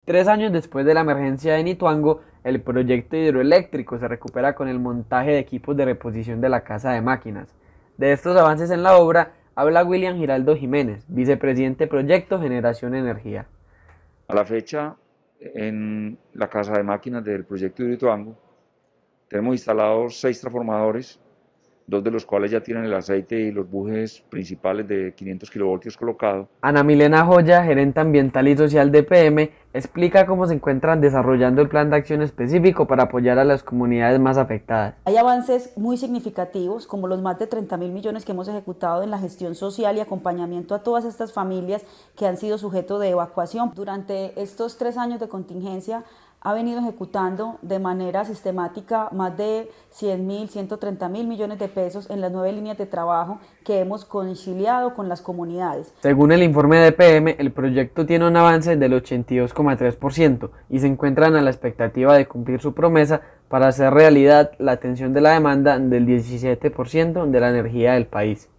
3 años después de la emergencia de Nituango, el proyecto hidroeléctrico se recupera con el montaje de equipos de reposición de la Casa de Máquinas. De estos avances en la obra habla William Giraldo Jiménez, vicepresidente Proyecto Generación Energía. A la fecha, en la casa de máquinas del proyecto de Hidroituango, tenemos instalados 6 transformadores, 2 de los cuales ya tienen el aceite y los bujes principales de 500 kilovoltios colocados. Ana Milena Joya, gerente ambiental y social de PM, explica cómo se encuentran desarrollando el plan de acción específico para apoyar a las comunidades más afectadas. Hay avances muy significativos, como los más de 30.000 millones que hemos ejecutado en la gestión social y acompañamiento a todas estas familias que han sido sujeto de evacuación. Durante estos 3 años de contingencia, ha venido ejecutando de manera sistemática más de 100.000, 130.000 millones de pesos en las 9 líneas de trabajo que hemos conciliado con las comunidades. Según el informe de PM, el proyecto tiene un avance del 82,3% y se encuentran a la expectativa de cumplir su promesa para hacer realidad la atención de la demanda del 17% de la energía del país.